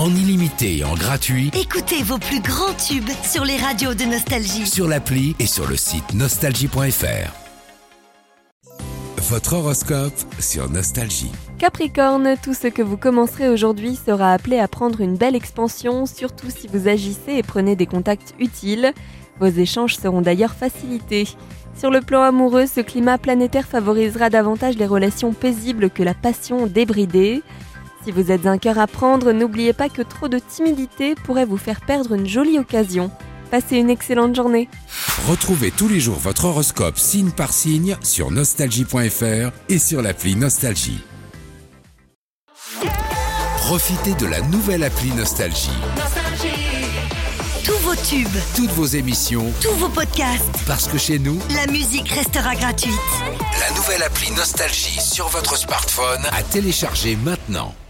en illimité et en gratuit Écoutez vos plus grands tubes sur les radios de Nostalgie. sur l'appli et sur le site nostalgie.fr. Votre horoscope sur Nostalgie. Capricorne, tout ce que vous commencerez aujourd'hui sera appelé à prendre une belle expansion, surtout si vous agissez et prenez des contacts utiles. Vos échanges seront d'ailleurs facilités. Sur le plan amoureux, ce climat planétaire favorisera davantage les relations paisibles que la passion débridée. Si vous êtes un cœur à prendre, n'oubliez pas que trop de timidité pourrait vous faire perdre une jolie occasion. Passez une excellente journée. Retrouvez tous les jours votre horoscope signe par signe sur nostalgie.fr et sur l'appli Nostalgie. Profitez de la nouvelle appli Nostalgie. Tous vos tubes, Toutes vos émissions, tous vos podcasts, parce que chez nous, la musique restera gratuite. la nouvelle appli Nostalgie sur votre smartphone à télécharger maintenant.